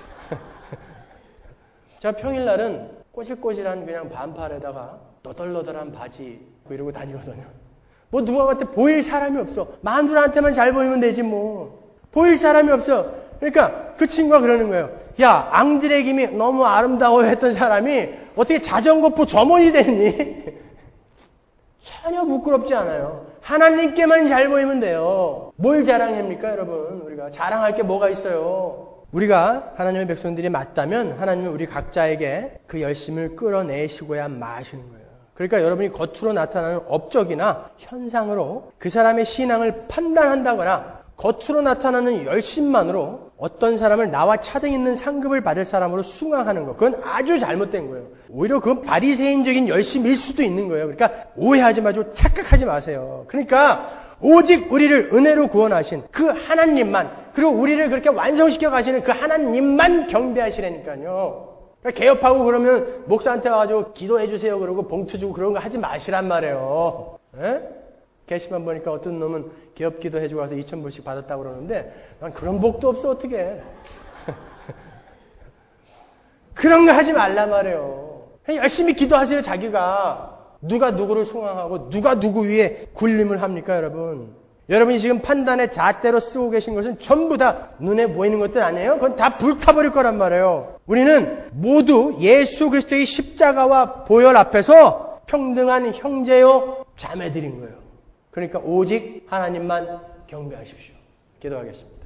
제가 평일날은 꼬질꼬질한 그냥 반팔에다가 너덜너덜한 바지 이러고 다니거든요. 뭐 누가 같아 보일 사람이 없어. 마누라한테만 잘 보이면 되지 뭐. 보일 사람이 없어. 그러니까 그 친구가 그러는 거예요. 야, 앙드레 김이 너무 아름다워 했던 사람이 어떻게 자전거포 점원이 됐니? 전혀 부끄럽지 않아요. 하나님께만 잘 보이면 돼요. 뭘 자랑합니까, 여러분? 우리가 자랑할 게 뭐가 있어요? 우리가 하나님의 백성들이 맞다면 하나님은 우리 각자에게 그 열심을 끌어내시고야 마시는 거예요. 그러니까 여러분이 겉으로 나타나는 업적이나 현상으로 그 사람의 신앙을 판단한다거나 겉으로 나타나는 열심만으로 어떤 사람을 나와 차등 있는 상급을 받을 사람으로 숭앙하는 것, 그건 아주 잘못된 거예요. 오히려 그건 바리새인적인 열심일 수도 있는 거예요. 그러니까 오해하지 마시고 착각하지 마세요. 그러니까 오직 우리를 은혜로 구원하신 그 하나님만, 그리고 우리를 그렇게 완성시켜 가시는 그 하나님만 경배하시라니까요. 그러니까 개업하고 그러면 목사한테 와가지고 기도해 주세요 그러고 봉투 주고 그런 거 하지 마시란 말이에요. 에? 게시판 보니까 어떤 놈은 개업 기도해 주고 와서 이천 불씩 받았다고 그러는데 난 그런 복도 없어 어떻게. 그런 거 하지 말란 말이에요. 열심히 기도하세요 자기가. 누가 누구를 숭앙하고 누가 누구 위에 군림을 합니까 여러분. 여러분이 지금 판단의 잣대로 쓰고 계신 것은 전부 다 눈에 보이는 것들 아니에요? 그건 다 불타버릴 거란 말이에요. 우리는 모두 예수 그리스도의 십자가와 보혈 앞에서 평등한 형제요 자매들인 거예요. 그러니까 오직 하나님만 경배하십시오. 기도하겠습니다.